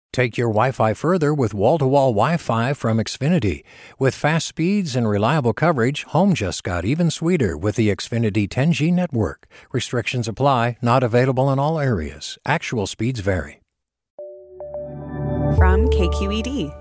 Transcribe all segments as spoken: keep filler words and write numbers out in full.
Take your Wi-Fi further with wall-to-wall Wi-Fi from Xfinity. With fast speeds and reliable coverage, home just got even sweeter with the Xfinity ten G network. Restrictions apply, not available in all areas. Actual speeds vary. From K Q E D.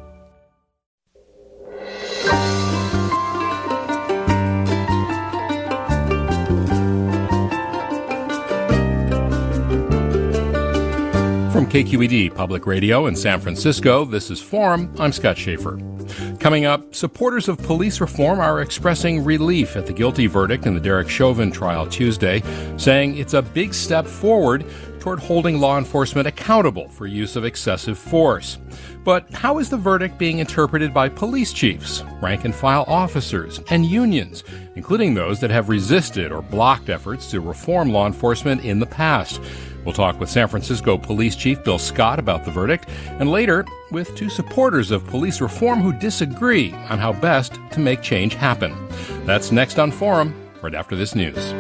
From K Q E D Public Radio in San Francisco, this is Forum. I'm Scott Schaefer. Coming up, supporters of police reform are expressing relief at the guilty verdict in the Derek Chauvin trial Tuesday, saying it's a big step forward toward holding law enforcement accountable for use of excessive force. But how is the verdict being interpreted by police chiefs, rank-and-file officers, and unions, including those that have resisted or blocked efforts to reform law enforcement in the past? We'll talk with San Francisco Police Chief Bill Scott about the verdict, and later with two supporters of police reform who disagree on how best to make change happen. That's next on Forum, right after this news.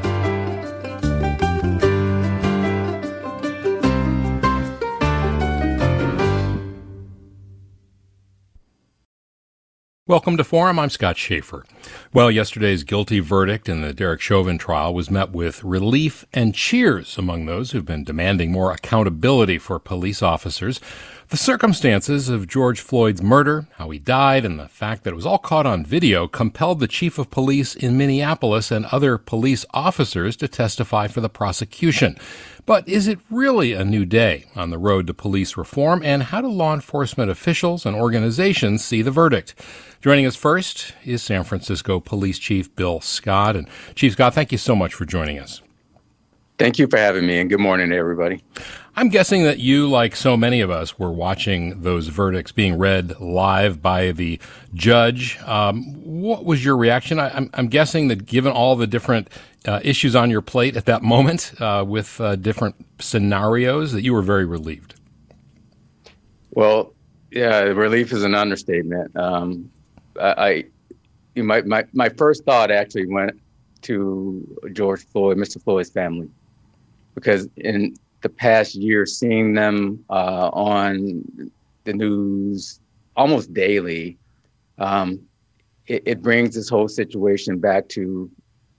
Welcome to Forum. I'm Scott Schaefer. Well, yesterday's guilty verdict in the Derek Chauvin trial was met with relief and cheers among those who've been demanding more accountability for police officers. The circumstances of George Floyd's murder, how he died, and the fact that it was all caught on video compelled the chief of police in Minneapolis and other police officers to testify for the prosecution. But is it really a new day on the road to police reform, and how do law enforcement officials and organizations see the verdict? Joining us first is San Francisco Police Chief Bill Scott. And Chief Scott, thank you so much for joining us. Thank you for having me, and good morning to everybody. I'm guessing that you, like so many of us, were watching those verdicts being read live by the judge. Um, what was your reaction? I, I'm, I'm guessing that given all the different uh, issues on your plate at that moment uh, with uh, different scenarios, that you were very relieved. Well, yeah, relief is an understatement. Um, I, I my, my, my first thought actually went to George Floyd, Mister Floyd's family, because in the past year, seeing them uh, on the news almost daily, um, it, it brings this whole situation back to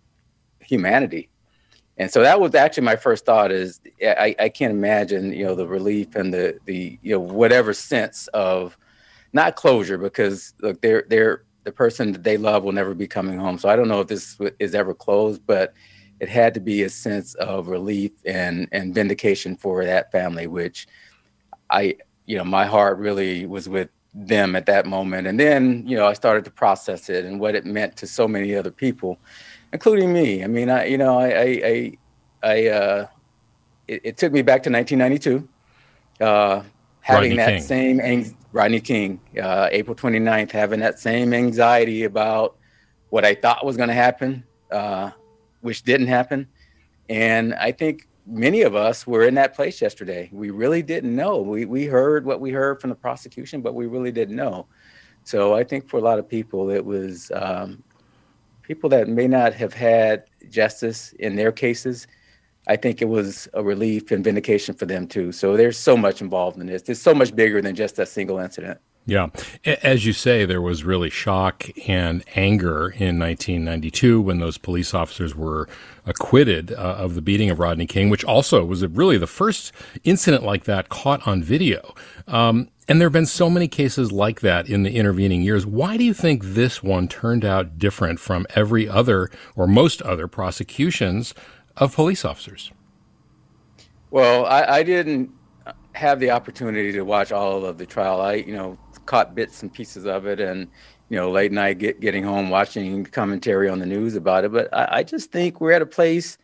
humanity. And so that was actually my first thought is I, I can't imagine, you know, the relief and the, the, you know, whatever sense of not closure, because look, they're, they're, the person that they love will never be coming home. So I don't know if this is ever closed, but it had to be a sense of relief and, and vindication for that family, which I, you know, my heart really was with them at that moment. And then, you know, I started to process it and what it meant to so many other people, including me. I mean, I, you know, I, I, I, I uh, it, it took me back to nineteen ninety-two, uh, having Rodney that King. same, ang- Rodney King, uh, April twenty-ninth, having that same anxiety about what I thought was going to happen, uh, which didn't happen. And I think many of us were in that place yesterday. We really didn't know. We we heard what we heard from the prosecution, but we really didn't know. So I think for a lot of people, it was um, people that may not have had justice in their cases. I think it was a relief and vindication for them too. So there's so much involved in this. It's so much bigger than just that single incident. Yeah. As you say, there was really shock and anger in nineteen ninety-two when those police officers were acquitted uh, of the beating of Rodney King, which also was really the first incident like that caught on video. Um, and there have been so many cases like that in the intervening years. Why do you think this one turned out different from every other or most other prosecutions of police officers? Well, I, I didn't have the opportunity to watch all of the trial. I, you know, caught bits and pieces of it, and you know, late night get, getting home watching commentary on the news about it. But I, I just think we're at a place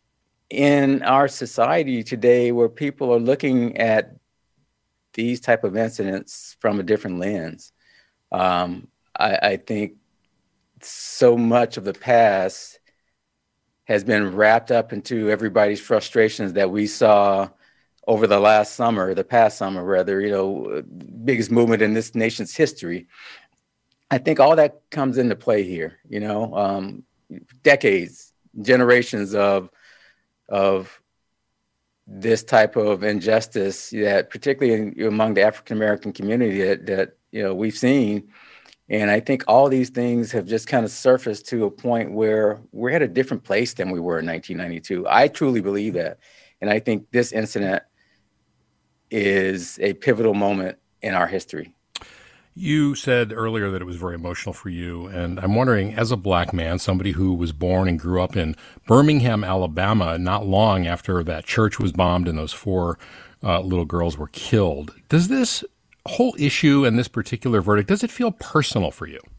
in our society today where people are looking at these type of incidents from a different lens. Um, I, I think so much of the past has been wrapped up into everybody's frustrations that we saw over the last summer, the past summer, rather, you know, biggest movement in this nation's history. I think all that comes into play here, you know, um, decades, generations of, of this type of injustice that particularly in, among the African-American community that, that, you know, we've seen. And I think all these things have just kind of surfaced to a point where we're at a different place than we were in nineteen ninety-two. I truly believe that. And I think this incident is a pivotal moment in our history. You said earlier that it was very emotional for you, and I'm wondering, as a black man, somebody who was born and grew up in Birmingham, Alabama, not long after that church was bombed and those four uh, little girls were killed, does this whole issue and this particular verdict, does it feel personal for you?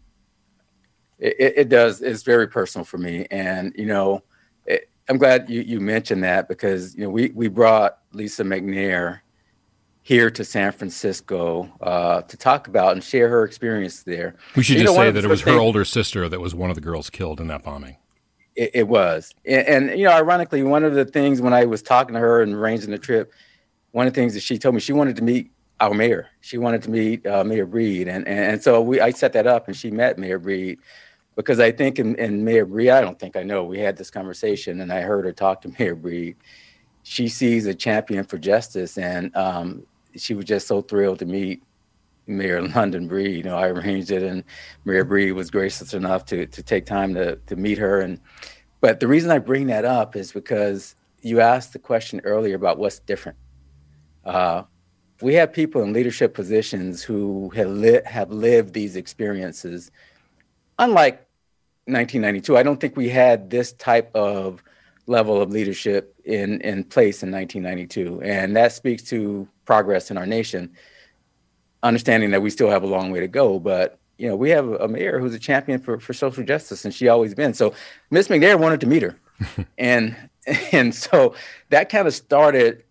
It, it does. It's very personal for me. And, you know, it, I'm glad you, you mentioned that because, you know, we, we brought Lisa McNair here to San Francisco uh, to talk about and share her experience there. We should you just know, say that it was her things, older sister that was one of the girls killed in that bombing. It, it was. And, and, you know, ironically, one of the things when I was talking to her and arranging the trip, one of the things that she told me, she wanted to meet our mayor. She wanted to meet uh, Mayor Breed. And, and so we I set that up and she met Mayor Breed because I think in, in Mayor Breed, I don't think I know, we had this conversation and I heard her talk to Mayor Breed. She sees a champion for justice and um, she was just so thrilled to meet Mayor London Breed. You know, I arranged it and Mayor Breed was gracious enough to to take time to to meet her. And but the reason I bring that up is because you asked the question earlier about what's different. Uh, we have people in leadership positions who have, li- have lived these experiences. Unlike nineteen ninety-two, I don't think we had this type of level of leadership in, in place in nineteen ninety-two. And that speaks to progress in our nation, understanding that we still have a long way to go. But, you know, we have a mayor who's a champion for, for social justice, and she always been. So Miss McNair wanted to meet her. and and so that kind of started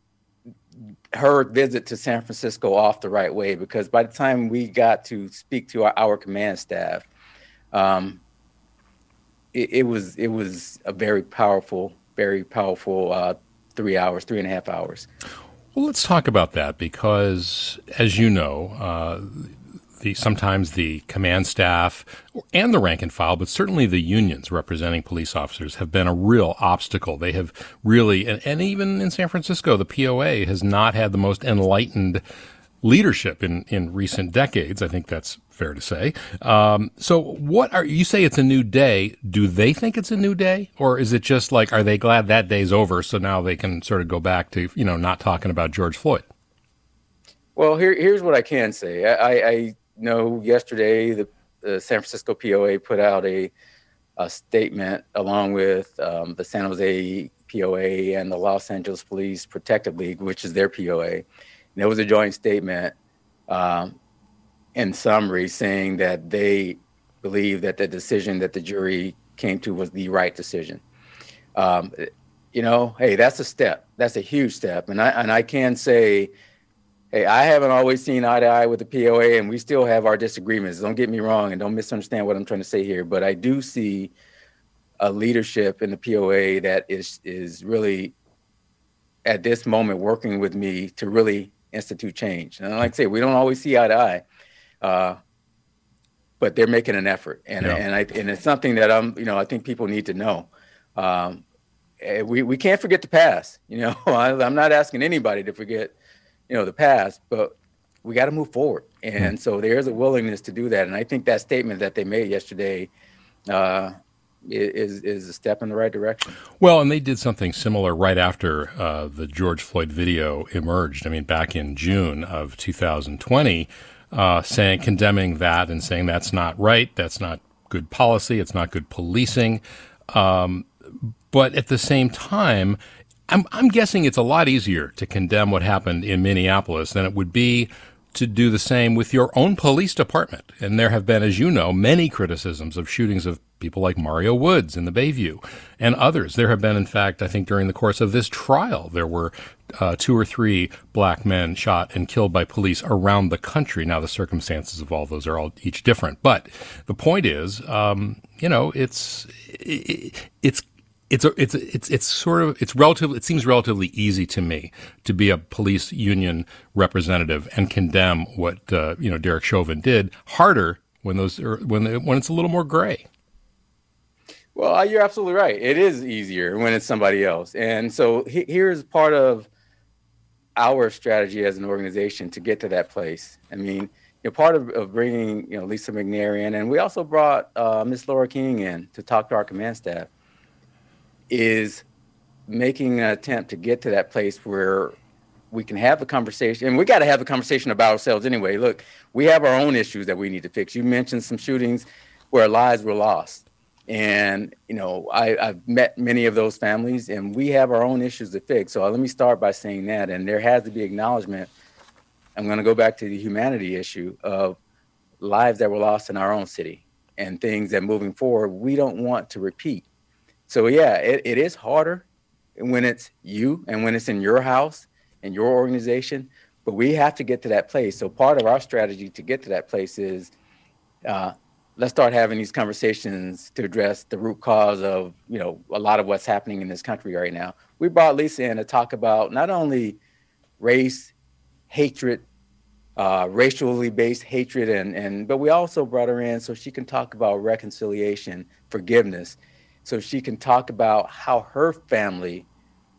her visit to San Francisco off the right way, because by the time we got to speak to our, our command staff, um, it, it was it was a very powerful, very powerful uh, three hours, three and a half hours. Well, let's talk about that because, as you know, uh, the sometimes the command staff and the rank and file, but certainly the unions representing police officers have been a real obstacle. They have really, and, and even in San Francisco, the P O A has not had the most enlightened leadership in, in recent decades. I think that's fair to say. Um, so what are, you say it's a new day. Do they think it's a new day? Or is it just like, are they glad that day's over so now they can sort of go back to, you know, not talking about George Floyd? Well, here, here's what I can say. I, I know yesterday the, the San Francisco P O A put out a, a statement along with um, the San Jose P O A and the Los Angeles Police Protective League, which is their P O A. And it was a joint statement um, in summary saying that they believe that the decision that the jury came to was the right decision. Um, you know, hey, that's a step. That's a huge step. And I and I can say, hey, I haven't always seen eye to eye with the P O A, and we still have our disagreements. Don't get me wrong, and don't misunderstand what I'm trying to say here. But I do see a leadership in the P O A that is is really, at this moment, working with me to really institute change. And like I say, we don't always see eye to eye, uh, but they're making an effort, and yeah. and I and it's something that I'm, you know, I think people need to know. Um, we we can't forget the past. You know, I, I'm not asking anybody to forget, you know, the past, but we got to move forward. And mm. so there's a willingness to do that. And I think that statement that they made yesterday uh, is is a step in the right direction. Well, and they did something similar right after uh, the George Floyd video emerged. I mean, back in June of two thousand twenty, uh, saying, condemning that and saying that's not right, that's not good policy, it's not good policing. Um, but at the same time, I'm, I'm guessing it's a lot easier to condemn what happened in Minneapolis than it would be to do the same with your own police department. And there have been, as you know, many criticisms of shootings of people like Mario Woods in the Bayview and others. There have been, in fact, I think during the course of this trial, there were uh, two or three black men shot and killed by police around the country. Now, the circumstances of all those are all each different. But the point is, um, you know, it's it, it's It's a, it's a, it's it's sort of it's relatively it seems relatively easy to me to be a police union representative and condemn what uh, you know Derek Chauvin did. Harder when those are, when when it's a little more gray. Well, you're absolutely right. It is easier when it's somebody else. And so he, here's part of our strategy as an organization to get to that place. I mean, you know, part of, of bringing, you know, Lisa McNair in, and we also brought uh, Miss Laura King in to talk to our command staff, is making an attempt to get to that place where we can have the conversation. And we got to have the conversation about ourselves anyway. Look, we have our own issues that we need to fix. You mentioned some shootings where lives were lost. And, you know, I, I've met many of those families, and we have our own issues to fix. So let me start by saying that. And there has to be acknowledgement. I'm going to go back to the humanity issue of lives that were lost in our own city and things that moving forward, we don't want to repeat. So, yeah, it, it is harder when it's you and when it's in your house and your organization. But we have to get to that place. So part of our strategy to get to that place is uh, let's start having these conversations to address the root cause of, you know, a lot of what's happening in this country right now. We brought Lisa in to talk about not only race, hatred, uh, racially based hatred, and, and but we also brought her in so she can talk about reconciliation, forgiveness, so she can talk about how her family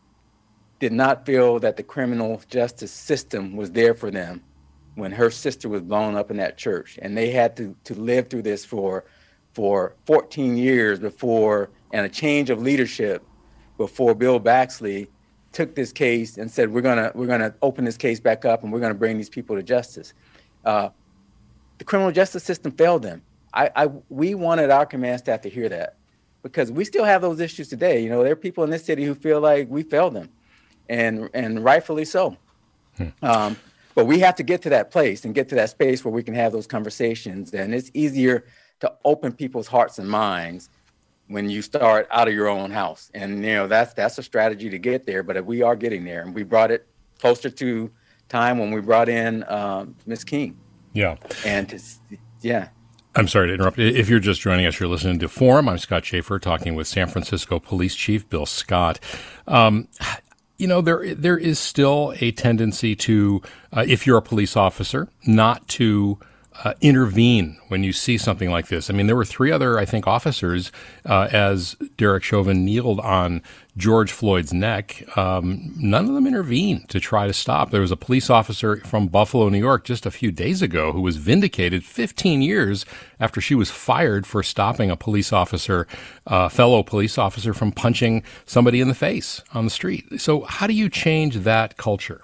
did not feel that the criminal justice system was there for them when her sister was blown up in that church, and they had to, to live through this for for fourteen years before, and a change of leadership before Bill Baxley took this case and said, we're gonna we're gonna open this case back up and we're gonna bring these people to justice. Uh, the criminal justice system failed them. I, I we wanted our command staff to hear that, because we still have those issues today. You know, there are people in this city who feel like we failed them, and and rightfully so. Hmm. Um, But we have to get to that place and get to that space where we can have those conversations. And it's easier to open people's hearts and minds when you start out of your own house. And, you know, that's that's a strategy to get there. But we are getting there. And we brought it closer to time when we brought in um, Miz King. Yeah. And, to, yeah. I'm sorry to interrupt. If you're just joining us, you're listening to Forum. I'm Scott Schaefer, talking with San Francisco Police Chief Bill Scott. Um, You know, there there is still a tendency to, uh, if you're a police officer, not to uh, intervene when you see something like this. I mean, there were three other, I think, officers uh, as Derek Chauvin kneeled on George Floyd's neck. Um, none of them intervened to try to stop. There was a police officer from Buffalo, New York, just a few days ago who was vindicated fifteen years after she was fired for stopping a police officer, uh, fellow police officer, from punching somebody in the face on the street. So how do you change that culture?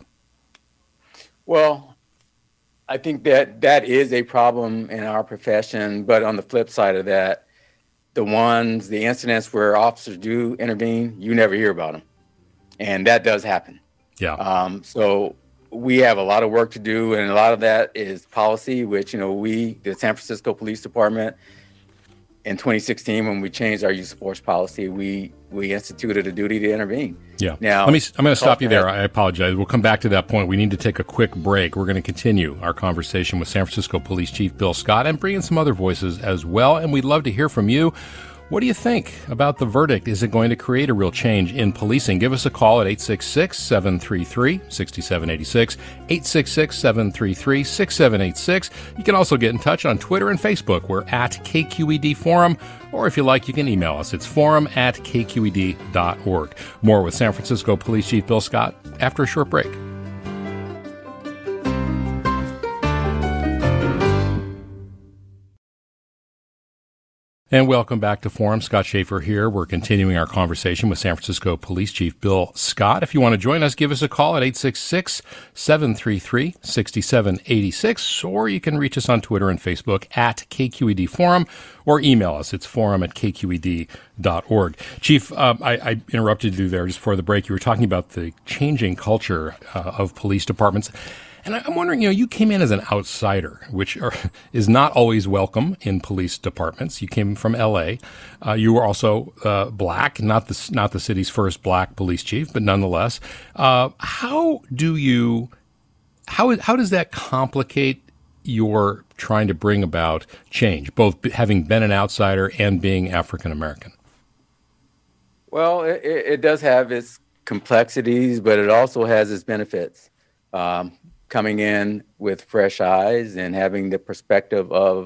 Well, I think that that is a problem in our profession. But on the flip side of that, the ones, the incidents where officers do intervene, you never hear about them. And that does happen. Yeah. Um, so we have a lot of work to do. And a lot of that is policy, which, you know, we, the San Francisco Police Department, in twenty sixteen, when we changed our use of force policy, we we instituted a duty to intervene. Yeah. Now, let me. I'm going to stop you there. I apologize. We'll come back to that point. We need to take a quick break. We're going to continue our conversation with San Francisco Police Chief Bill Scott and bring in some other voices as well. And we'd love to hear from you. What do you think about the verdict? Is it going to create a real change in policing? Give us a call at eight six six, seven three three, six seven eight six, eight six six, seven three three, six seven eight six. You can also get in touch on Twitter and Facebook. We're at K Q E D Forum, or if you like, you can email us. It's forum at K Q E D dot org. More with San Francisco Police Chief Bill Scott after a short break. And welcome back to Forum. Scott Schaefer here. We're continuing our conversation with San Francisco Police Chief Bill Scott. If you want to join us, give us a call at eight six six, seven three three, six seven eight six, or you can reach us on Twitter and Facebook at K Q E D Forum, or email us. It's forum at K Q E D dot org. Chief, um, I, I interrupted you there just before the break. You were talking about the changing culture uh, of police departments. And I'm wondering, you know, you came in as an outsider, which are, is not always welcome in police departments. You came from L A. Uh, you were also uh, black, not the not the city's first black police chief, but nonetheless. Uh, how do you how how does that complicate your trying to bring about change, both having been an outsider and being African American? Well, it, it does have its complexities, but it also has its benefits. Um, coming in with fresh eyes and having the perspective of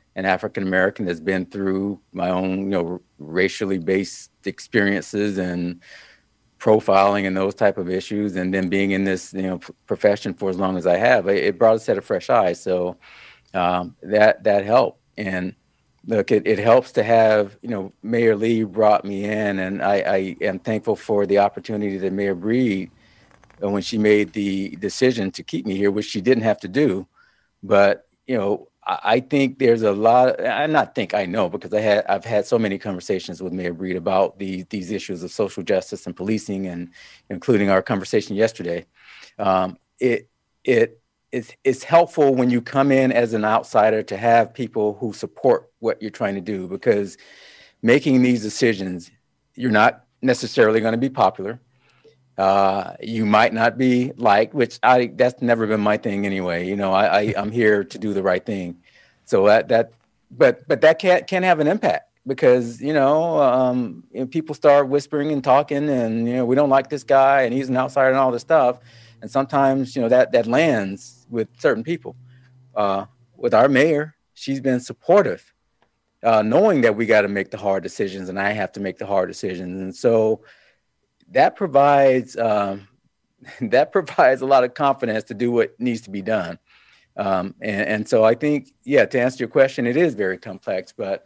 an African American that's been through my own, you know, racially based experiences and profiling and those type of issues, and then being in this, you know, p- profession for as long as I have, it, it brought a set of fresh eyes. So um, that that helped. And look, it, it helps to have, you know, Mayor Lee brought me in, and I, I am thankful for the opportunity that Mayor Breed, uh, when she made the decision to keep me here, which she didn't have to do. But, you know, I, I think there's a lot, I not think I know, because I had, I've had so many conversations with Mayor Breed about the, these issues of social justice and policing, and including our conversation yesterday. Um, it, it, it's, it's helpful when you come in as an outsider to have people who support what you're trying to do, because making these decisions, you're not necessarily going to be popular. Uh, you might not be liked, which I, that's never been my thing anyway. You know, I, I I'm here to do the right thing. So that, that, but, but that can can have an impact, because, you know, um, you know, people start whispering and talking, and, you know, we don't like this guy and he's an outsider and all this stuff. And sometimes, you know, that, that lands with certain people. Uh, with our mayor, she's been supportive, uh, knowing that we got to make the hard decisions, and I have to make the hard decisions. And so that provides, um, that provides a lot of confidence to do what needs to be done. Um, and, and so I think, yeah, to answer your question, it is very complex, but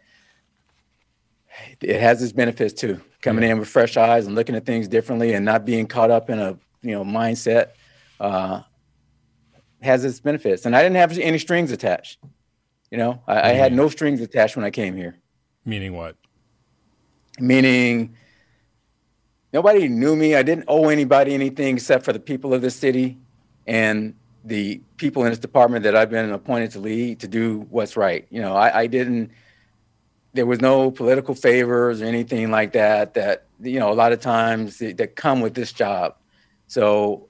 it has its benefits too. Coming in with fresh eyes and looking at things differently, and not being caught up in a, you know, mindset, uh, has its benefits. And I didn't have any strings attached. You know, I, I had no strings attached when I came here. Meaning what? Meaning nobody knew me. I didn't owe anybody anything except for the people of this city and the people in this department that I've been appointed to lead, to do what's right. You know, I, I didn't, there was no political favors or anything like that, that, you know, a lot of times that, that come with this job. So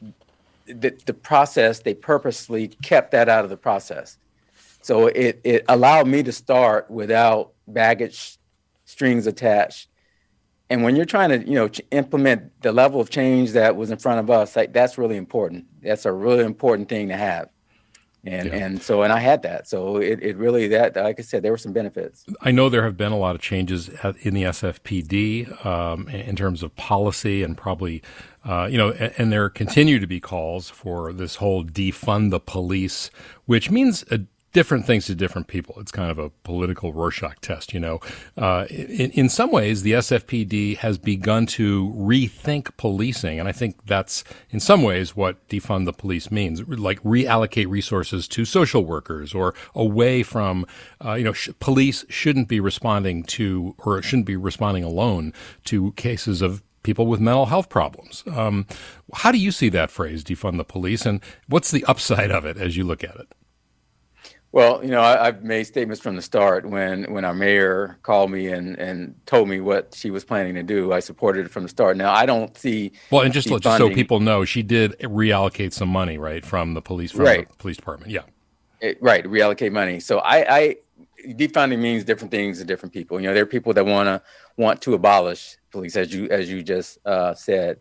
the, the process, they purposely kept that out of the process. So it, it allowed me to start without baggage, strings attached. And when you're trying to, you know, ch- implement the level of change that was in front of us, like, that's really important. That's a really important thing to have. And Yeah. and so, and I had that. So it, it really, that, like I said, there were some benefits. I know there have been a lot of changes at, in the S F P D um, in terms of policy, and probably, uh, you know, and, and there continue to be calls for this whole defund the police, which means a different things to different people. It's kind of a political Rorschach test, you know. Uh, in, in some ways, the S F P D has begun to rethink policing, and I think that's in some ways what defund the police means, like reallocate resources to social workers, or away from, uh, you know, sh- police shouldn't be responding to, or shouldn't be responding alone to cases of people with mental health problems. Um, how do you see that phrase, defund the police, and what's the upside of it as you look at it? Well, you know, I, I've made statements from the start. When when our mayor called me and, and told me what she was planning to do, I supported it from the start. Now, I don't see well, and just, defunding, just so people know, she did reallocate some money, right, from the police, from right. the police department. Yeah, it, right, reallocate money. So I, I defunding means different things to different people. You know, there are people that want to want to abolish police, as you as you just uh, said.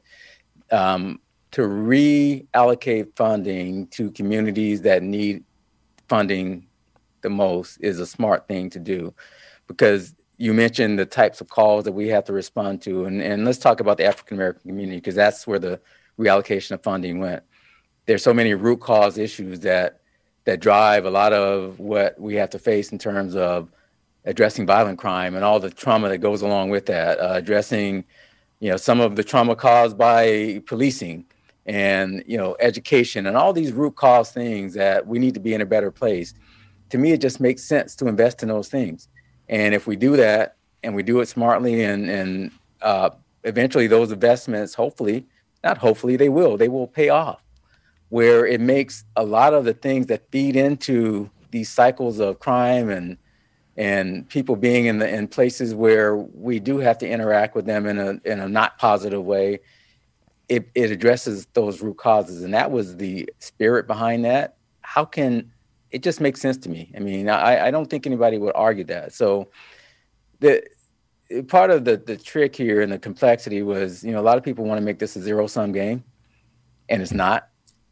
Um, to reallocate funding to communities that need funding the most is a smart thing to do, because you mentioned the types of calls that we have to respond to. And, and let's talk about the African American community, because that's where the reallocation of funding went. There's so many root cause issues that that drive a lot of what we have to face in terms of addressing violent crime and all the trauma that goes along with that, uh, addressing, you know, some of the trauma caused by policing, and, you know, education, and all these root cause things that we need to be in a better place. To me, it just makes sense to invest in those things. And if we do that, and we do it smartly, and, and uh, eventually those investments, hopefully, not hopefully, they will, they will pay off, where it makes a lot of the things that feed into these cycles of crime and and people being in the in places where we do have to interact with them in a in a not positive way. It, it addresses those root causes. And that was the spirit behind that. How can, it just makes sense to me. I mean, I, I don't think anybody would argue that. So the part of the, the trick here and the complexity was, you know, a lot of people want to make this a zero sum game, and it's not.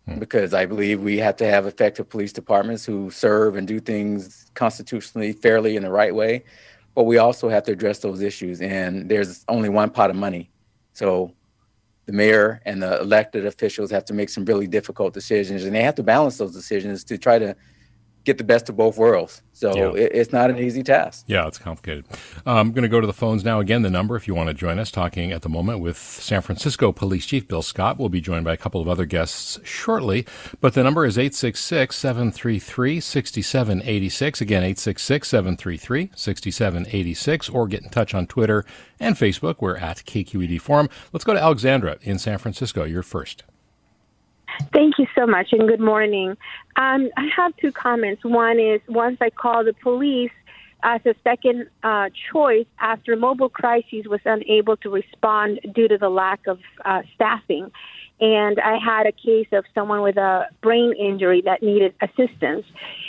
hmm. because I believe we have to have effective police departments who serve and do things constitutionally, fairly, in the right way. But we also have to address those issues. And there's only one pot of money. So the mayor and the elected officials have to make some really difficult decisions, and they have to balance those decisions to try to get the best of both worlds. So yeah. it, it's not an easy task. Yeah, it's complicated. Uh, I'm going to go to the phones now. Again, the number, if you want to join us, talking at the moment with San Francisco Police Chief Bill Scott. We'll be joined by a couple of other guests shortly. But the number is eight six six, seven three three, six seven eight six. Again, eight six six, seven three three, six seven eight six. Or get in touch on Twitter and Facebook. We're at K Q E D Forum. Let's go to Alexandra in San Francisco. You're first. Thank you so much, and good morning. Um, I have two comments. One is, once I called the police as a second uh, choice after Mobile Crises was unable to respond due to the lack of uh, staffing. And I had a case of someone with a brain injury that needed assistance.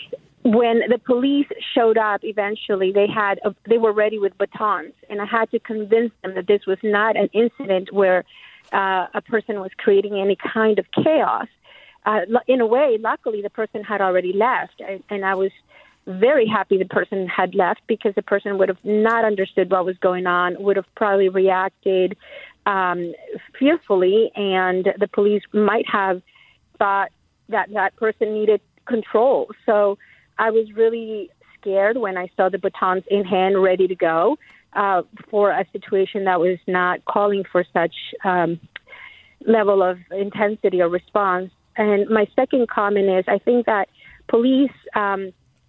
When the police showed up, eventually they had a, they were ready with batons, and I had to convince them that this was not an incident where Uh, a person was creating any kind of chaos. Uh, in a way, luckily, the person had already left, and, and I was very happy the person had left, because the person would have not understood what was going on, would have probably reacted um, fearfully, and the police might have thought that that person needed control. So I was really scared when I saw the batons in hand, ready to go. Uh, for a situation that was not calling for such um, level of intensity or response. And my second comment is, I think that police um,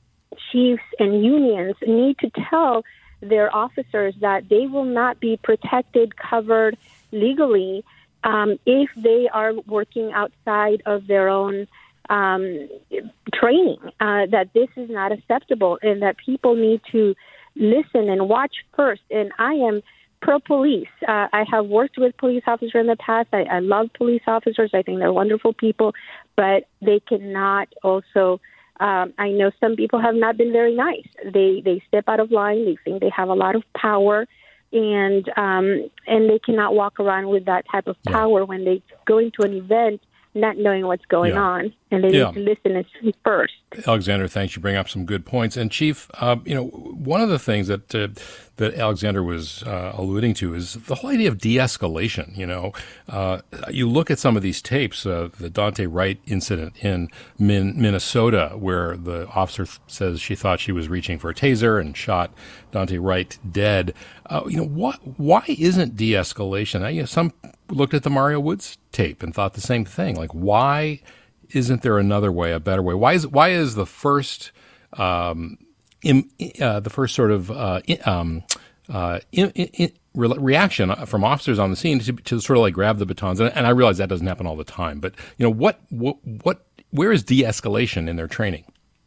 chiefs and unions need to tell their officers that they will not be protected, covered legally um, if they are working outside of their own um, training, uh, that this is not acceptable, and that people need to listen and watch first. And I am pro-police. Uh, I have worked with police officers in the past. I, I love police officers. I think they're wonderful people, but they cannot also, um, I know some people have not been very nice. They they step out of line. They think they have a lot of power, and um, and they cannot walk around with that type of power yeah. when they go into an event not knowing what's going yeah. on, and they yeah. need to listen and see first. Alexander, thanks. You bring up some good points. And Chief, uh, you know, one of the things that uh, that Alexander was uh, alluding to is the whole idea of de-escalation. You know, uh, you look at some of these tapes, uh, the Daunte Wright incident in Min- Minnesota, where the officer says she thought she was reaching for a taser and shot Daunte Wright dead. Uh, you know, what? Why isn't de-escalation? You know, some looked at the Mario Woods tape and thought the same thing. Like, why isn't there another way, a better way? Why is why is the first um, in, uh, the first sort of uh, in, um, uh, in, in, reaction from officers on the scene to, to sort of like grab the batons? And, and I realize that doesn't happen all the time, but you know, what what what where is de-escalation in their training?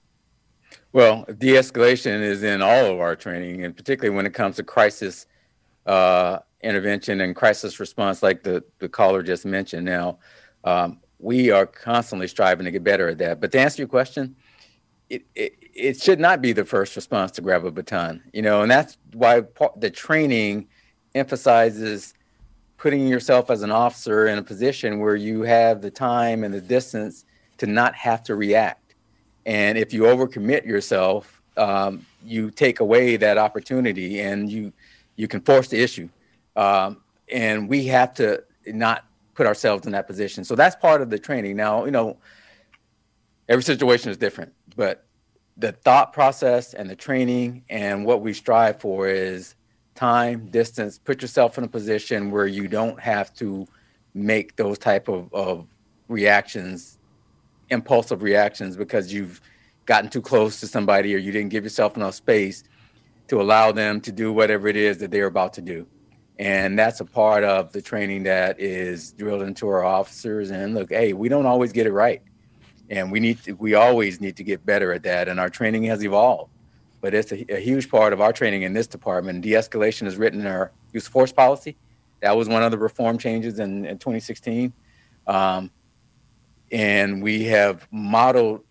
Well, de-escalation is in all of our training, and particularly when it comes to crisis uh, intervention and crisis response, like the, the caller just mentioned. Now, um, we are constantly striving to get better at that. But to answer your question, it, it, it should not be the first response to grab a baton, you know, and that's why part, the training emphasizes putting yourself as an officer in a position where you have the time and the distance to not have to react. And if you overcommit yourself, um, you take away that opportunity, and you you can force the issue. Um, and we have to not put ourselves in that position. So that's part of the training. Now, you know, every situation is different, but the thought process and the training and what we strive for is time, distance, put yourself in a position where you don't have to make those type of, of reactions, impulsive reactions, because you've gotten too close to somebody or you didn't give yourself enough space to allow them to do whatever it is that they're about to do. And that's a part of the training that is drilled into our officers. And look, hey, we don't always get it right. And we need to, we always need to get better at that. And our training has evolved. But it's a, a huge part of our training in this department. De-escalation is written in our use of force policy. That was one of the reform changes in, in twenty sixteen. Um, and we have modeled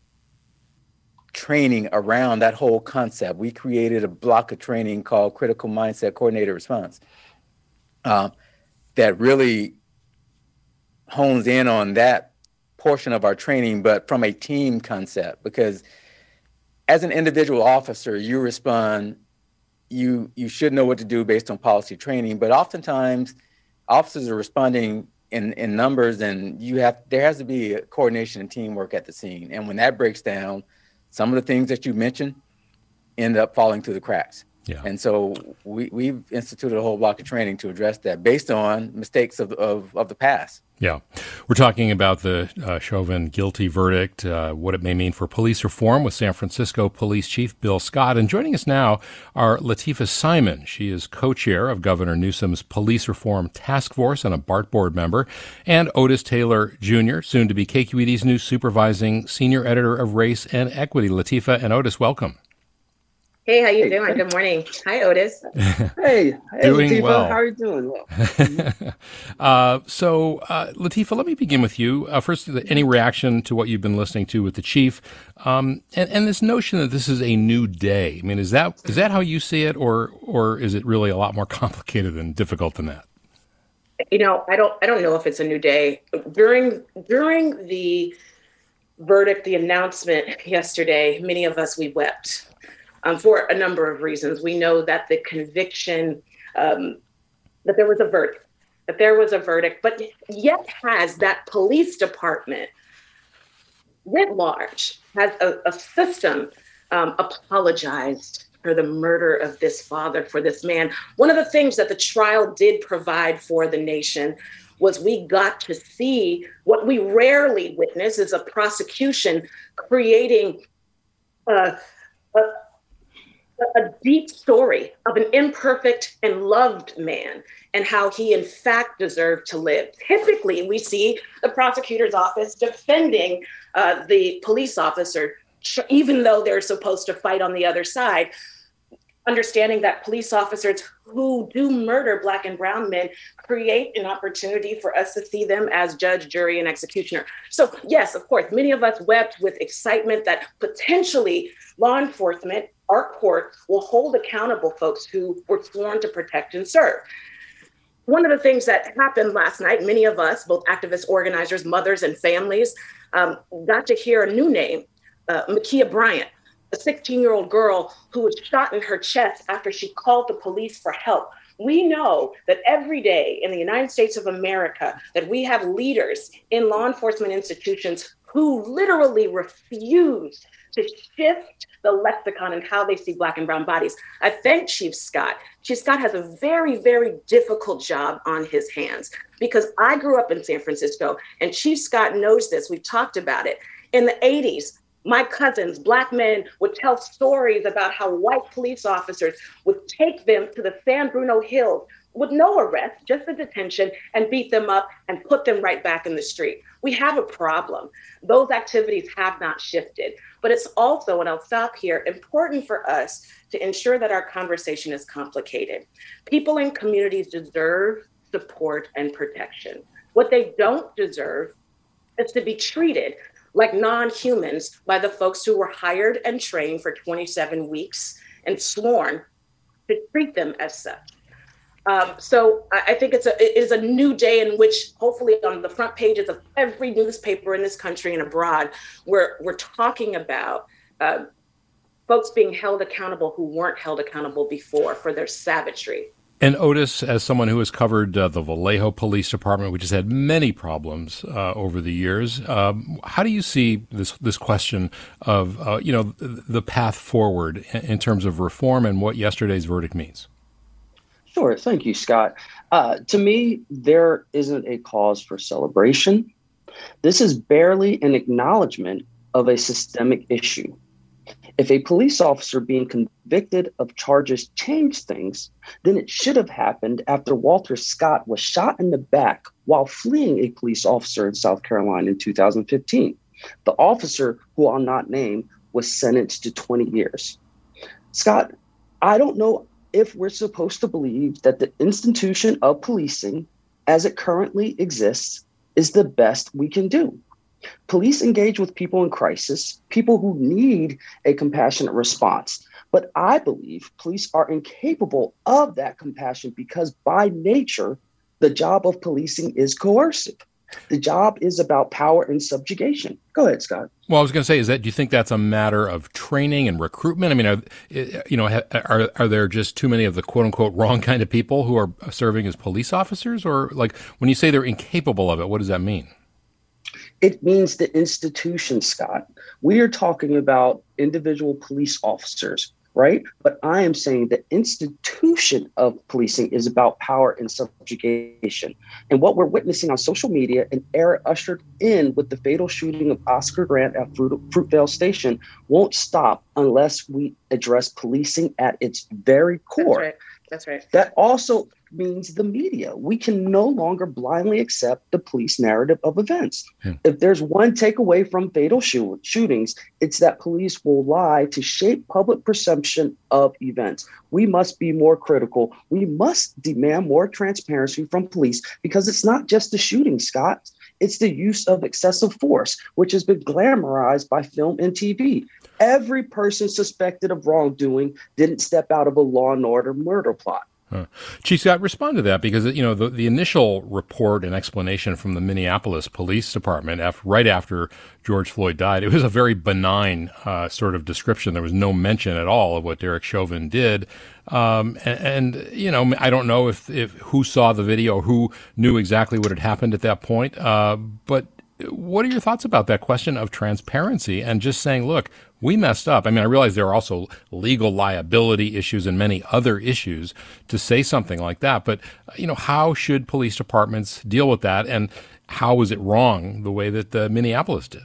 training around that whole concept. We created a block of training called Critical Mindset Coordinated Response uh, that really hones in on that portion of our training, but from a team concept, because as an individual officer, you respond, you you should know what to do based on policy training, but oftentimes officers are responding in, in numbers, and you have there has to be a coordination and teamwork at the scene. And when that breaks down, some of the things that you mentioned end up falling through the cracks. Yeah. And so we, we've instituted a whole block of training to address that based on mistakes of, of, of the past. Yeah. We're talking about the uh, Chauvin guilty verdict, uh, what it may mean for police reform with San Francisco Police Chief Bill Scott. And joining us now are Lateefah Simon. She is co-chair of Governor Newsom's Police Reform Task Force and a BART board member, and Otis Taylor Junior, soon to be K Q E D's new supervising senior editor of Race and Equity. Lateefah and Otis, welcome. Hey, how you doing? Good morning. Hi, Otis. Hey, hey doing Lateefah, well. How are you doing? Well. uh, so, uh, Lateefah, let me begin with you. Uh, first, any reaction to what you've been listening to with the chief, um, and, and this notion that this is a new day? I mean, is that is that how you see it, or or is it really a lot more complicated and difficult than that? You know, I don't I don't know if it's a new day. During during the verdict, the announcement yesterday, many of us we wept. Um, for a number of reasons. We know that the conviction, um, that there was a verdict, that there was a verdict, but yet has that police department writ large, has a, a system um, apologized for the murder of this father, for this man. One of the things that the trial did provide for the nation was we got to see what we rarely witness is a prosecution creating uh, a, a deep story of an imperfect and loved man and how he in fact deserved to live. Typically, we see the prosecutor's office defending uh, the police officer, even though they're supposed to fight on the other side, understanding that police officers who do murder Black and brown men create an opportunity for us to see them as judge, jury, and executioner. So yes, of course, many of us wept with excitement that potentially law enforcement, our court, will hold accountable folks who were sworn to protect and serve. One of the things that happened last night, many of us, both activists, organizers, mothers, and families, um, got to hear a new name, uh, Ma'Khia Bryant, a sixteen-year-old girl who was shot in her chest after she called the police for help. We know that every day in the United States of America that we have leaders in law enforcement institutions who literally refuse to shift the lexicon and how they see Black and brown bodies. I thank Chief Scott. Chief Scott has a very, very difficult job on his hands because I grew up in San Francisco and Chief Scott knows this. We've talked about it. In the eighties, my cousins, Black men, would tell stories about how white police officers would take them to the San Bruno Hills with no arrest, just a detention, and beat them up and put them right back in the street. We have a problem. Those activities have not shifted. But it's also, and I'll stop here, important for us to ensure that our conversation is complicated. People in communities deserve support and protection. What they don't deserve is to be treated like non-humans by the folks who were hired and trained for twenty-seven weeks and sworn to treat them as such. Um, so I, I think it's a, it is a new day in which hopefully on the front pages of every newspaper in this country and abroad, we're, we're talking about uh, folks being held accountable who weren't held accountable before for their savagery. And Otis, as someone who has covered uh, the Vallejo Police Department, which has had many problems uh, over the years, um, how do you see this this question of uh, you know the path forward in terms of reform and what yesterday's verdict means? Sure. Thank you, Scott. Uh, to me, there isn't a cause for celebration. This is barely an acknowledgement of a systemic issue. If a police officer being convicted of charges changed things, then it should have happened after Walter Scott was shot in the back while fleeing a police officer in South Carolina in two thousand fifteen. The officer, who I'll not name, was sentenced to twenty years. Scott, I don't know if we're supposed to believe that the institution of policing, as it currently exists, is the best we can do. Police engage with people in crisis, people who need a compassionate response. But I believe police are incapable of that compassion because by nature, the job of policing is coercive. The job is about power and subjugation. Go ahead, Scott. Well, I was going to say, is that, do you think that's a matter of training and recruitment? I mean, are, you know, are are there just too many of the quote unquote wrong kind of people who are serving as police officers? Or like when you say they're incapable of it, what does that mean? It means the institution, Scott. We are talking about individual police officers, right? But I am saying the institution of policing is about power and subjugation. And what we're witnessing on social media, an era ushered in with the fatal shooting of Oscar Grant at Fruit, Fruitvale Station, won't stop unless we address policing at its very core. That's right. That's right. That also means the media. We can no longer blindly accept the police narrative of events. Hmm. If there's one takeaway from fatal shoot- shootings, it's that police will lie to shape public perception of events. We must be more critical. We must demand more transparency from police because it's not just the shooting, Scott. It's the use of excessive force, which has been glamorized by film and T V. Every person suspected of wrongdoing didn't step out of a Law and Order murder plot. Huh. Chief Scott, respond to that, because, you know, the, the initial report and explanation from the Minneapolis Police Department after, right after George Floyd died, it was a very benign uh, sort of description. There was no mention at all of what Derek Chauvin did. Um, and, and, you know, I don't know if, if who saw the video, who knew exactly what had happened at that point. Uh, but what are your thoughts about that question of transparency and just saying, look, we messed up? I mean, I realize there are also legal liability issues and many other issues to say something like that. But, you know, how should police departments deal with that? And how was it wrong the way that uh, Minneapolis did?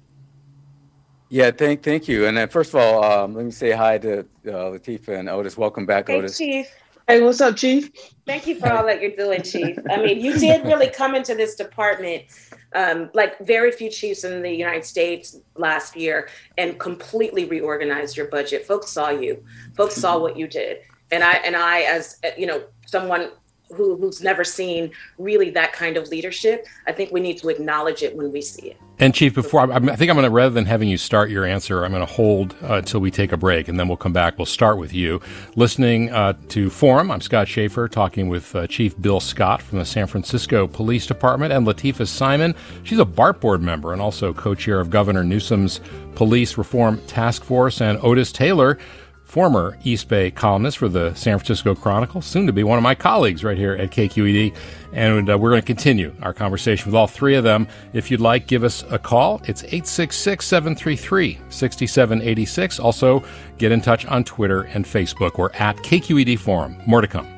Yeah, thank thank you. And then first of all, um, let me say hi to uh, Latifah and Otis. Welcome back, hey, Otis. Chief. Hey, what's up, Chief? Thank you for all that you're doing, Chief. I mean, you did really come into this department um, like very few chiefs in the United States last year and completely reorganized your budget. Folks saw you. Folks saw what you did. And I, and I, as you know, someone who, who's never seen really that kind of leadership, I think we need to acknowledge it when we see it. And Chief, before I, I think I'm going to, rather than having you start your answer, I'm going to hold uh, until we take a break, and then we'll come back. We'll start with you. Listening uh, to Forum, I'm Scott Schaefer, talking with uh, Chief Bill Scott from the San Francisco Police Department, and Latifah Simon. She's a BART board member and also co-chair of Governor Newsom's Police Reform Task Force, and Otis Taylor, former East Bay columnist for the San Francisco Chronicle, soon to be one of my colleagues right here at K Q E D. And uh, we're going to continue our conversation with all three of them. If you'd like, give us a call. It's eight six six, seven three three, six seven eight six. Also, get in touch on Twitter and Facebook. We're at K Q E D Forum. More to come.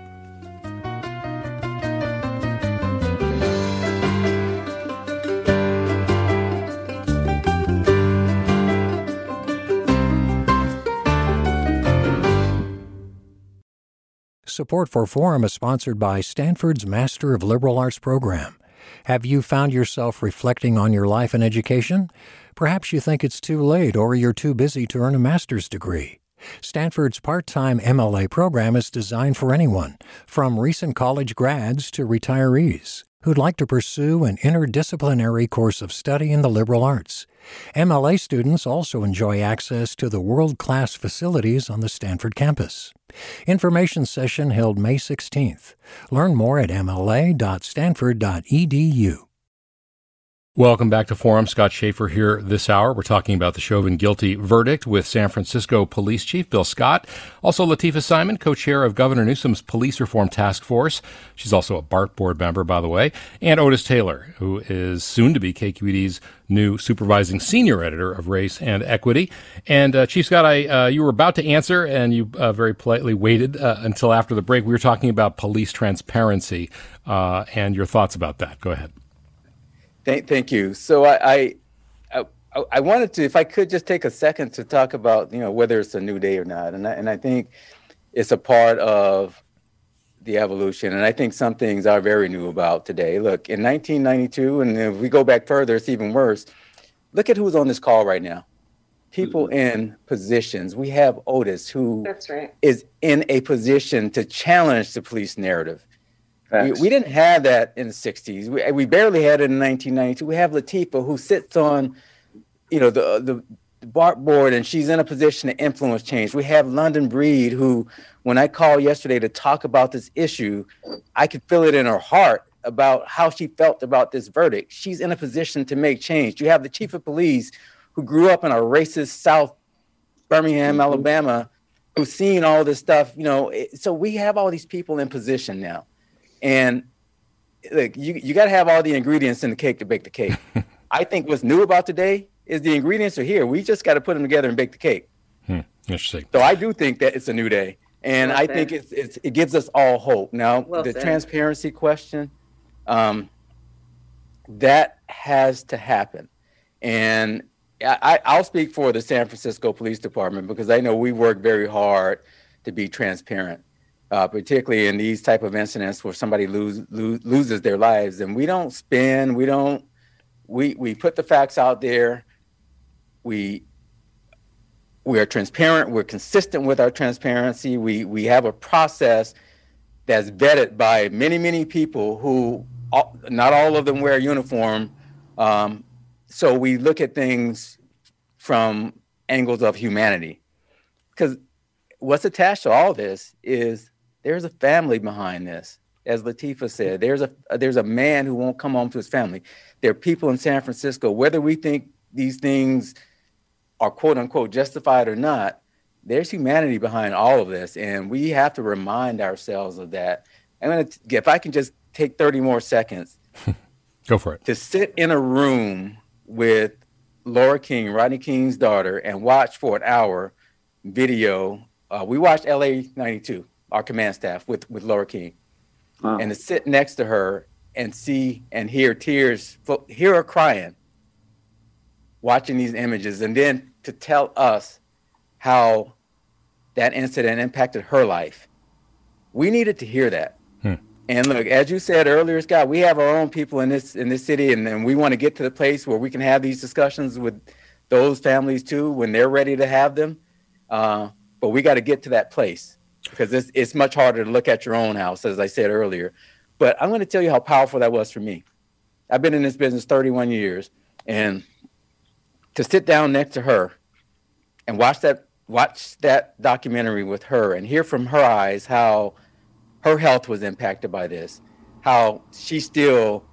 Support for Forum is sponsored by Stanford's Master of Liberal Arts program. Have you found yourself reflecting on your life and education? Perhaps you think it's too late or you're too busy to earn a master's degree. Stanford's part-time M L A program is designed for anyone, from recent college grads to retirees, who'd like to pursue an interdisciplinary course of study in the liberal arts. M L A students also enjoy access to the world-class facilities on the Stanford campus. Information session held May sixteenth. Learn more at m l a dot stanford dot e d u. Welcome back to Forum. Scott Schaefer here this hour. We're talking about the Chauvin guilty verdict with San Francisco Police Chief Bill Scott. Also, Latifah Simon, co-chair of Governor Newsom's Police Reform Task Force. She's also a BART board member, by the way. And Otis Taylor, who is soon to be K Q E D's new supervising senior editor of Race and Equity. And uh, Chief Scott, I, uh, you were about to answer, and you uh, very politely waited uh, until after the break. We were talking about police transparency uh, and your thoughts about that. Go ahead. Thank, thank you. So I, I, I, I wanted to, if I could, just take a second to talk about, you know, whether it's a new day or not, and I, and I think it's a part of the evolution, and I think some things are very new about today. Look, in nineteen ninety-two, and if we go back further, it's even worse. Look at who's on this call right now. People mm-hmm. in positions. We have Otis, who That's right. is in a position to challenge the police narrative. We, we didn't have that in the sixties. We, we barely had it in nineteen ninety-two. We have Latifah, who sits on, you know, the the, the BART board, and she's in a position to influence change. We have London Breed, who, when I called yesterday to talk about this issue, I could feel it in her heart about how she felt about this verdict. She's in a position to make change. You have the chief of police who grew up in a racist South Birmingham, mm-hmm. Alabama, who's seen all this stuff, you know. So we have all these people in position now. And look, you, you got to have all the ingredients in the cake to bake the cake. I think what's new about today is the ingredients are here. We just got to put them together and bake the cake. Hmm. Interesting. So I do think that it's a new day. And well I said. think it's, it's, it gives us all hope. Now, well the said. transparency question, um, that has to happen. And I, I'll speak for the San Francisco Police Department because I know we work very hard to be transparent, uh, particularly in these type of incidents where somebody lose, lose, loses their lives. And we don't spin, we don't, we we put the facts out there. We we are transparent. We're consistent with our transparency. We we have a process that's vetted by many many people who all, not all of them wear a uniform. Um, So we look at things from angles of humanity, because what's attached to all this is there's a family behind this. As Latifah said, there's a there's a man who won't come home to his family. There are people in San Francisco, whether we think these things are quote unquote justified or not, there's humanity behind all of this. And we have to remind ourselves of that. I'm going to, if I can just take thirty more seconds. Go for it. To sit in a room with Laura King, Rodney King's daughter, and watch for an hour video. Uh, we watched L A ninety-two, our command staff, with, with Laura King. Wow. And to sit next to her and see and hear tears, hear her crying, watching these images, and then to tell us how that incident impacted her life. We needed to hear that. Hmm. And look, as you said earlier, Scott, we have our own people in this in this city, and, and we want to get to the place where we can have these discussions with those families too when they're ready to have them. Uh, but we got to get to that place because it's, it's much harder to look at your own house, as I said earlier. But I'm going to tell you how powerful that was for me. I've been in this business thirty-one years, and to sit down next to her and watch that watch that documentary with her and hear from her eyes how her health was impacted by this, how she still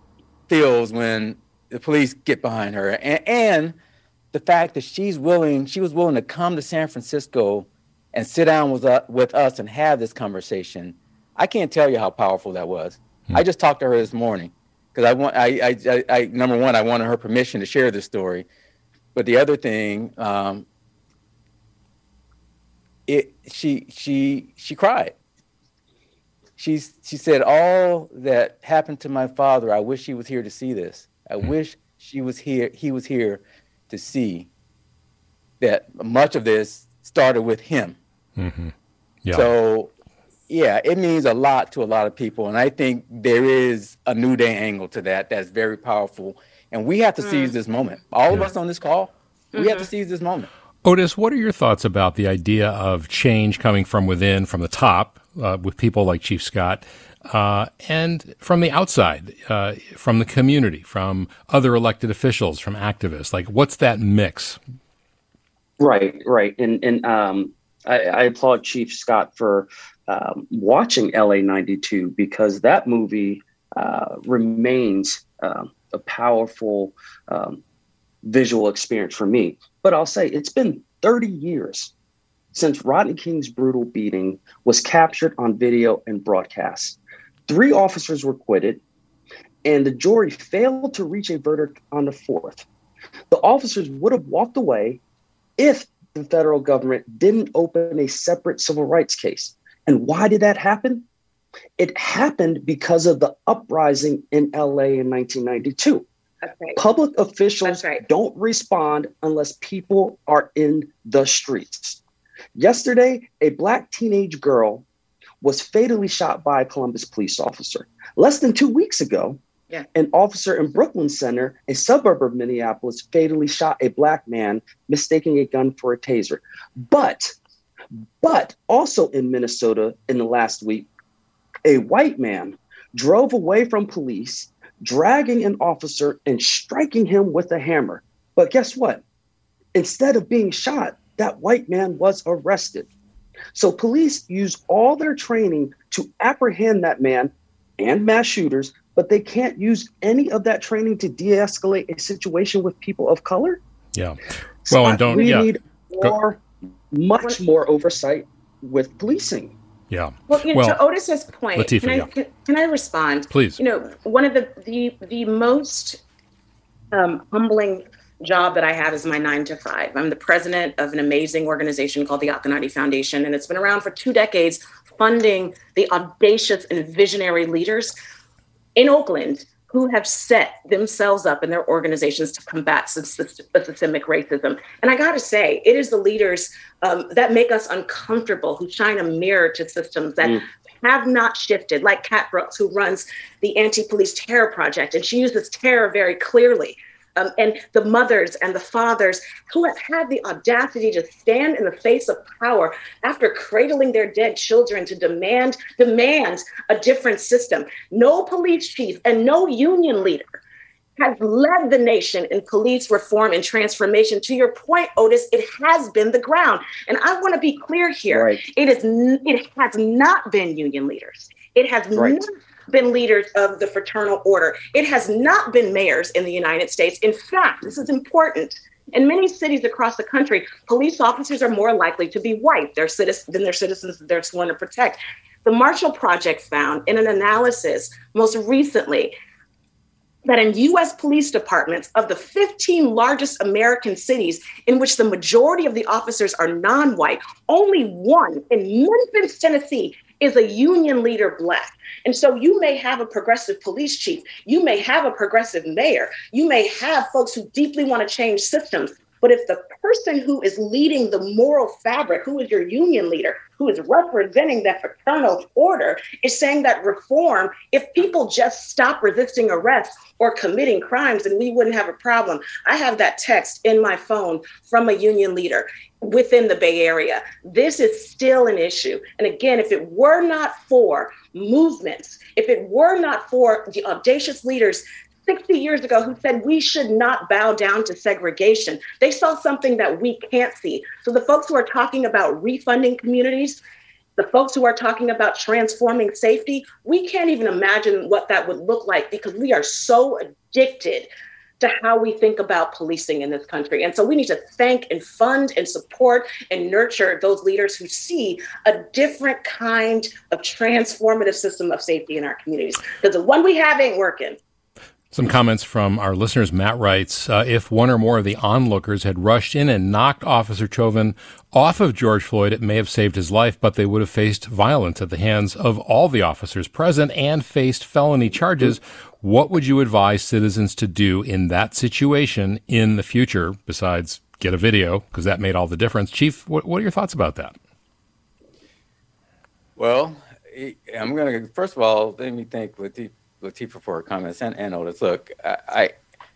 feels when the police get behind her, and, and the fact that she's willing, she was willing to come to San Francisco and sit down with, uh, with us and have this conversation. I can't tell you how powerful that was. Hmm. I just talked to her this morning because I want, I, I, I, I, number one, I wanted her permission to share this story, but the other thing, um, it, she, she, she cried. She's, she said, all that happened to my father, I wish he was here to see this. I mm-hmm. wish she was here, he was here to see that much of this started with him. Mm-hmm. Yeah. So, yeah, it means a lot to a lot of people. And I think there is a New Day angle to that that's very powerful. And we have to mm. seize this moment. All yeah. of us on this call, mm-hmm. we have to seize this moment. Otis, what are your thoughts about the idea of change coming from within, from the top, uh, with people like Chief Scott, uh, and from the outside, uh, from the community, from other elected officials, from activists? Like, what's that mix? Right, right. And and um, I, I applaud Chief Scott for um, watching L A ninety-two, because that movie uh, remains uh, a powerful um, visual experience for me. But I'll say it's been thirty years since Rodney King's brutal beating was captured on video and broadcast. Three officers were acquitted, and the jury failed to reach a verdict on the fourth. The officers would have walked away if the federal government didn't open a separate civil rights case. And why did that happen? It happened because of the uprising in L A in nineteen ninety-two. Right. Public officials right. don't respond unless people are in the streets. Yesterday, a Black teenage girl was fatally shot by a Columbus police officer. Less than two weeks ago, yeah. an officer in Brooklyn Center, a suburb of Minneapolis, fatally shot a Black man, mistaking a gun for a taser. But, but also in Minnesota in the last week, a white man drove away from police, dragging an officer and striking him with a hammer. But guess what? Instead of being shot, that white man was arrested. So police used all their training to apprehend that man and mass shooters, but they can't use any of that training to de-escalate a situation with people of color? Yeah. So Well, and don't, we yeah. need more, much more oversight with policing. Yeah. Well, you know, well to Otis's point, Lateefah, can, I, yeah. can, can I respond? Please. You know, one of the the, the most um, humbling job that I have is my nine to five. I'm the president of an amazing organization called the Akinade Foundation, and it's been around for two decades, funding the audacious and visionary leaders in Oakland who have set themselves up in their organizations to combat systemic racism. And I got to say, it is the leaders um, that make us uncomfortable, who shine a mirror to systems that mm. have not shifted, like Kat Brooks, who runs the Anti-Police Terror Project, and she uses terror very clearly. Um, and the mothers and the fathers who have had the audacity to stand in the face of power after cradling their dead children to demand, demand a different system. No police chief and no union leader has led the nation in police reform and transformation. To your point, Otis, it has been the ground. And I want to be clear here. Right. It is. It has not been union leaders. It has right. not been leaders of the fraternal order. It has not been mayors in the United States. In fact, this is important. In many cities across the country, police officers are more likely to be white They're citizens, than their citizens they're sworn to protect. The Marshall Project found in an analysis most recently that in U S police departments, of the fifteen largest American cities in which the majority of the officers are non-white, only one, in Memphis, Tennessee, is a union leader Black. And so you may have a progressive police chief, you may have a progressive mayor, you may have folks who deeply want to change systems. But if the person who is leading the moral fabric, who is your union leader, who is representing that fraternal order, is saying that reform, if people just stop resisting arrest or committing crimes, then we wouldn't have a problem. I have that text in my phone from a union leader within the Bay Area. This is still an issue. And again, if it were not for movements, if it were not for the audacious leaders sixty years ago who said we should not bow down to segregation, they saw something that we can't see. So the folks who are talking about refunding communities, the folks who are talking about transforming safety, we can't even imagine what that would look like because we are so addicted to how we think about policing in this country. And so we need to thank and fund and support and nurture those leaders who see a different kind of transformative system of safety in our communities. Because the one we have ain't working. Some comments from our listeners. Matt writes, uh, if one or more of the onlookers had rushed in and knocked Officer Chauvin off of George Floyd, it may have saved his life, but they would have faced violence at the hands of all the officers present and faced felony charges. What would you advise citizens to do in that situation in the future, besides get a video, because that made all the difference? Chief, what, what are your thoughts about that? Well, I'm going to, first of all, let me thank Lateefah. Lateefah for her comments and, and Otis. Look, I, I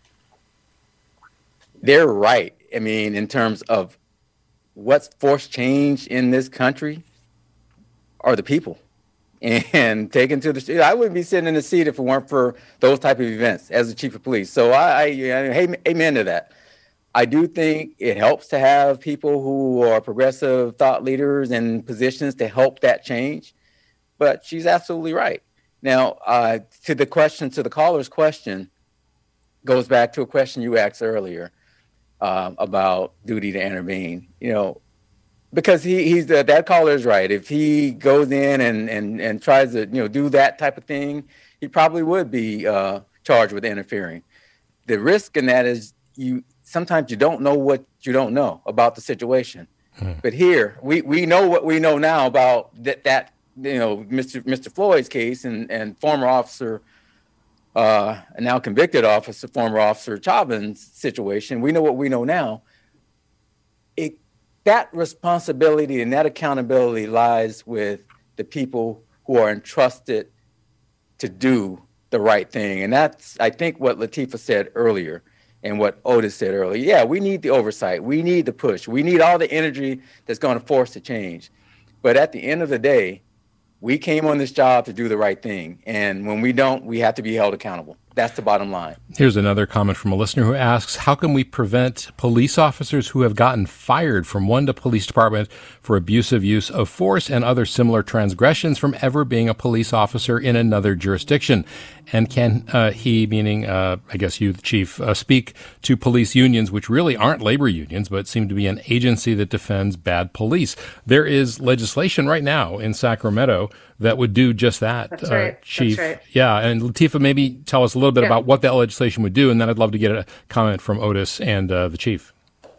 they're right. I mean, in terms of what's forced change in this country are the people. And taken to the street, I wouldn't be sitting in the seat if it weren't for those type of events as the chief of police. So I, I, I hey, amen to that. I do think it helps to have people who are progressive thought leaders in positions to help that change. But she's absolutely right. Now, uh, to the question, to the caller's question, goes back to a question you asked earlier uh, about duty to intervene. You know, because he he's the, that caller is right. If he goes in and, and, and tries to you know do that type of thing, he probably would be uh, charged with interfering. The risk in that is you sometimes you don't know what you don't know about the situation. Hmm. But here we, we know what we know now about that that. You know, Mister Mister Floyd's case and, and former officer, uh, now convicted officer, former officer Chauvin's situation. We know what we know now. It that responsibility and that accountability lies with the people who are entrusted to do the right thing. And that's, I think, what Lateefah said earlier and what Otis said earlier. Yeah, we need the oversight. We need the push. We need all the energy that's going to force the change. But at the end of the day, we came on this job to do the right thing. And when we don't, we have to be held accountable. That's the bottom line. Here's another comment from a listener who asks, how can we prevent police officers who have gotten fired from one police department for abusive use of force and other similar transgressions from ever being a police officer in another jurisdiction? And can uh, he, meaning, uh, I guess you, the chief, uh, speak to police unions, which really aren't labor unions, but seem to be an agency that defends bad police? There is legislation right now in Sacramento that would do just that, That's right. uh, Chief. That's right. Yeah, and Latifah, maybe tell us a little bit Yeah. about what that legislation would do, and then I'd love to get a comment from Otis and uh, the Chief.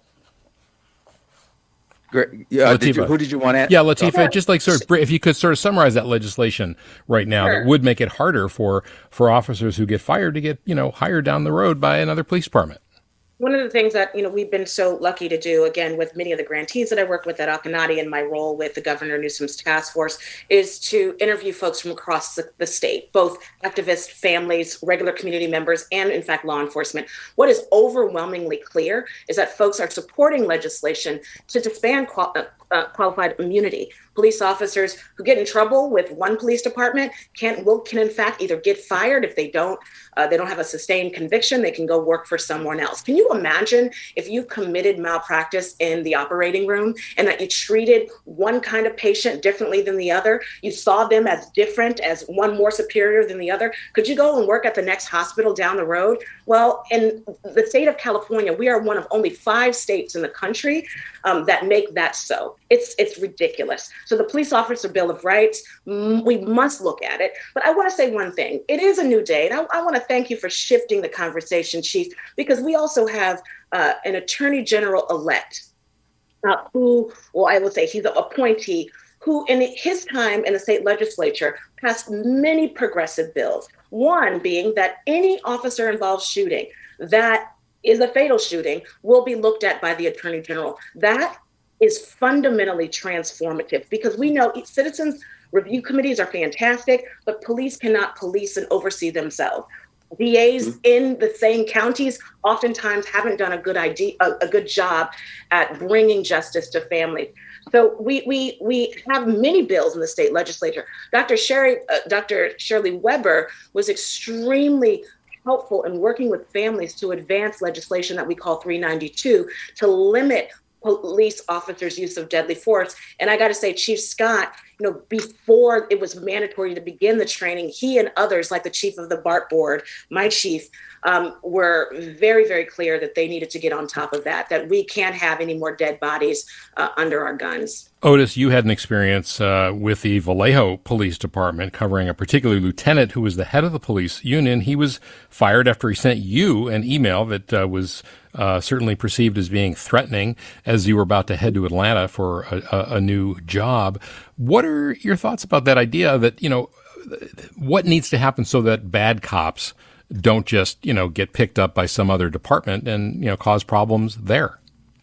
Great. Yeah, did you, who did you want to? Yeah, Latifah, Yeah. just like sort of, if you could sort of summarize that legislation right now Sure. that would make it harder for, for officers who get fired to get, you know, hired down the road by another police department. One of the things that, you know, we've been so lucky to do, again, with many of the grantees that I work with at Akanadi and my role with the Governor Newsom's task force, is to interview folks from across the, the state, both activists, families, regular community members, and in fact, law enforcement. What is overwhelmingly clear is that folks are supporting legislation to disband qual- uh, qualified immunity. Police officers who get in trouble with one police department can will can in fact either get fired if they don't uh, they don't have a sustained conviction. They can go work for someone else. Can you imagine if you committed malpractice in the operating room and that you treated one kind of patient differently than the other? You saw them as different, as one more superior than the other. Could you go and work at the next hospital down the road? Well, in the state of California, we are one of only five states in the country um, that make that so. It's it's ridiculous. So the Police Officer Bill of Rights, we must look at it. But I want to say one thing. It is a new day. And I, I want to thank you for shifting the conversation, Chief, because we also have uh, an Attorney General-elect uh, who, well, I would say he's an appointee, who in his time in the state legislature passed many progressive bills. One being that any officer-involved shooting that is a fatal shooting will be looked at by the Attorney General. That is fundamentally transformative because we know citizens review committees are fantastic, but police cannot police and oversee themselves. D As mm-hmm. in the same counties oftentimes haven't done a good idea, a, a good job at bringing justice to families. So we we we have many bills in the state legislature. Doctor Sherry, uh, Doctor Shirley Weber was extremely helpful in working with families to advance legislation that we call three ninety-two to limit police officers' use of deadly force. And I got to say, Chief Scott, you know, before it was mandatory to begin the training, he and others, like the chief of the BART board, my chief, um, were very, very clear that they needed to get on top of that, that we can't have any more dead bodies uh, under our guns. Otis, you had an experience uh, with the Vallejo Police Department covering a particular lieutenant who was the head of the police union. He was fired after he sent you an email that uh, was uh, certainly perceived as being threatening as you were about to head to Atlanta for a, a, a new job. What are your thoughts about that idea that, you know, what needs to happen so that bad cops don't just, you know, get picked up by some other department and, you know, cause problems there?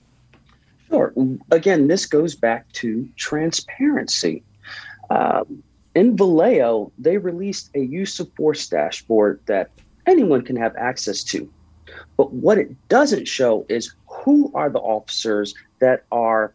Sure. Again, this goes back to transparency. Um, in Vallejo, they released a use of force dashboard that anyone can have access to. But what it doesn't show is who are the officers that are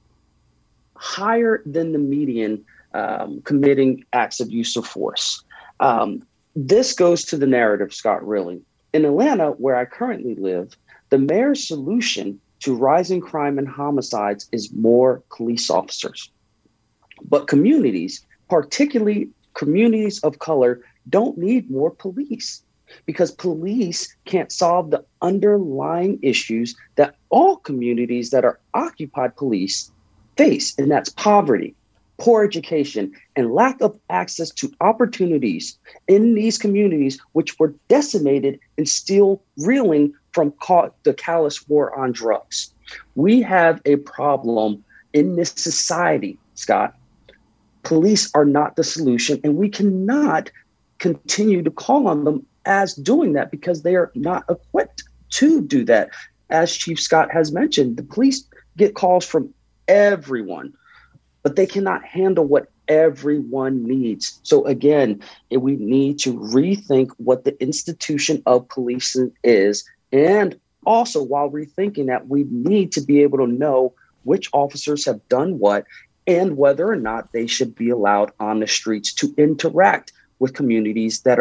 higher than the median um, committing acts of use of force. Um, this goes to the narrative, Scott, really. In Atlanta, where I currently live, the mayor's solution to rising crime and homicides is more police officers. But communities, particularly communities of color, don't need more police because police can't solve the underlying issues that all communities that are occupied police face, and that's poverty, poor education, and lack of access to opportunities in these communities, which were decimated and still reeling from the callous war on drugs. We have a problem in this society, Scott. Police are not the solution, and we cannot continue to call on them as doing that because they are not equipped to do that. As Chief Scott has mentioned, the police get calls from everyone, but they cannot handle what everyone needs. So again, we need to rethink what the institution of policing is. And also, while rethinking that, we need to be able to know which officers have done what and whether or not they should be allowed on the streets to interact with communities that are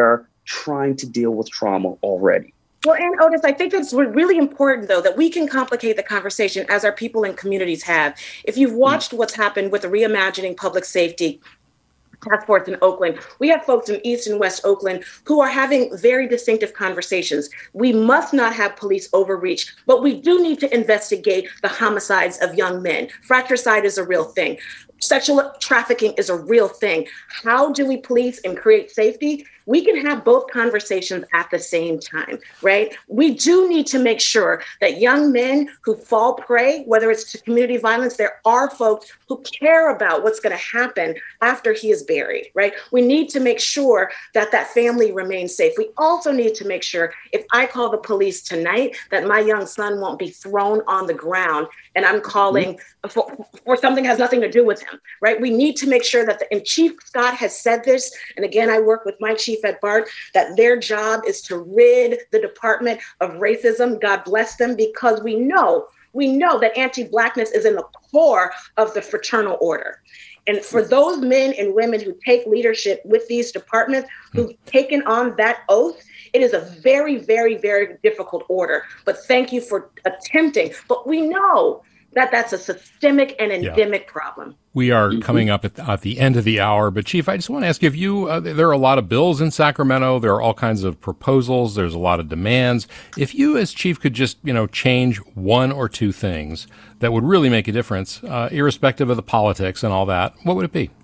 trying to deal with trauma already. Well, and Otis, I think it's really important, though, that we can complicate the conversation as our people and communities have. If you've watched what's happened with the Reimagining Public Safety Task Force in Oakland, we have folks in East and West Oakland who are having very distinctive conversations. We must not have police overreach, but we do need to investigate the homicides of young men. Fratricide is a real thing. Sexual trafficking is a real thing. How do we police and create safety? We can have both conversations at the same time, right? We do need to make sure that young men who fall prey, whether it's to community violence, there are folks who care about what's going to happen after he is buried, right? We need to make sure that that family remains safe. We also need to make sure if I call the police tonight, that my young son won't be thrown on the ground and I'm calling mm-hmm. for, for something that has nothing to do with him, right? We need to make sure that, the, and Chief Scott has said this, and again, I work with my chief at BART, that their job is to rid the department of racism. God bless them, because we know, we know that anti-Blackness is in the core of the fraternal order. And for those men and women who take leadership with these departments, who've taken on that oath, it is a very, very, very difficult order. But thank you for attempting. But we know that that's a systemic and endemic yeah. problem. We are mm-hmm. coming up at the, at the end of the hour. But, Chief, I just want to ask you, if you, uh, there are a lot of bills in Sacramento. There are all kinds of proposals. There's a lot of demands. If you as Chief could just, you know, change one or two things that would really make a difference, uh, irrespective of the politics and all that, what would it be?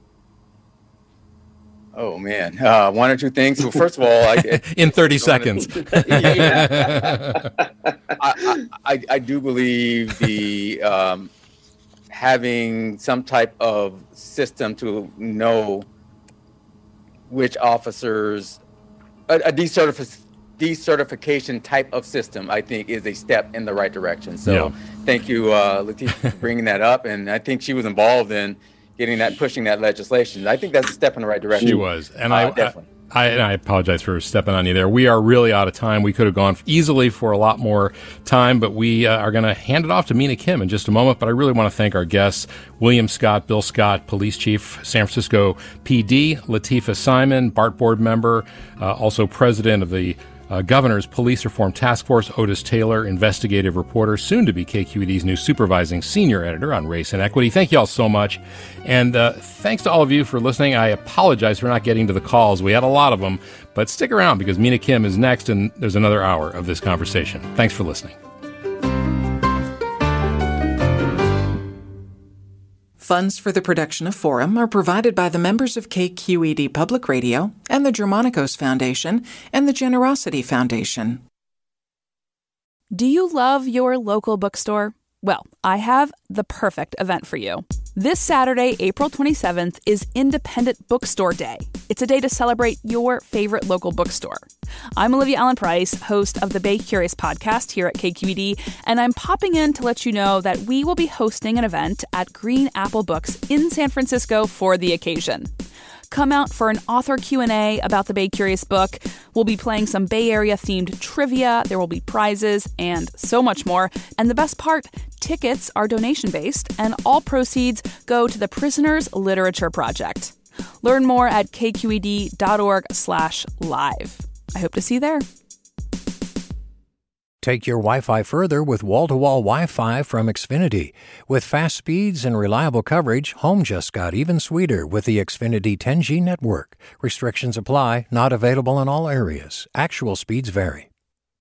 Oh, man. Uh, one or two things. Well, first of all, I, in thirty seconds. I, I, I, I do believe the um, having some type of system to know which officers, a, a decertif- decertification type of system, I think, is a step in the right direction. So yeah. thank you, uh, Latifah, for bringing that up. And I think she was involved in getting that, pushing that legislation. I think that's a step in the right direction. She was. And uh, I, definitely. I, and I apologize for stepping on you there. We are really out of time. We could have gone easily for a lot more time, but we uh, are going to hand it off to Mina Kim in just a moment. But I really want to thank our guests, William Scott, Bill Scott, Police Chief, San Francisco P D, Latifah Simon, BART board member, uh, also president of the Uh, Governor's Police Reform Task Force, Otis Taylor, investigative reporter, soon to be K Q E D's new supervising senior editor on race and equity. Thank you all so much. And uh, thanks to all of you for listening. I apologize for not getting to the calls. We had a lot of them, but stick around because Mina Kim is next, and there's another hour of this conversation. Thanks for listening. Funds for the production of Forum are provided by the members of K Q E D Public Radio and the Germanicos Foundation and the Generosity Foundation. Do you love your local bookstore? Well, I have the perfect event for you. This Saturday, April twenty-seventh, is Independent Bookstore Day. It's a day to celebrate your favorite local bookstore. I'm Olivia Allen Price, host of the Bay Curious podcast here at K Q E D, and I'm popping in to let you know that we will be hosting an event at Green Apple Books in San Francisco for the occasion. Come out for an author Q and A about the Bay Curious book. We'll be playing some Bay Area-themed trivia, there will be prizes, and so much more. And the best part, tickets are donation-based, and all proceeds go to the Prisoners Literature Project. Learn more at kqed.org slash live. I hope to see you there. Take your Wi-Fi further with wall-to-wall Wi-Fi from Xfinity. With fast speeds and reliable coverage, home just got even sweeter with the Xfinity ten G network. Restrictions apply, not available in all areas. Actual speeds vary.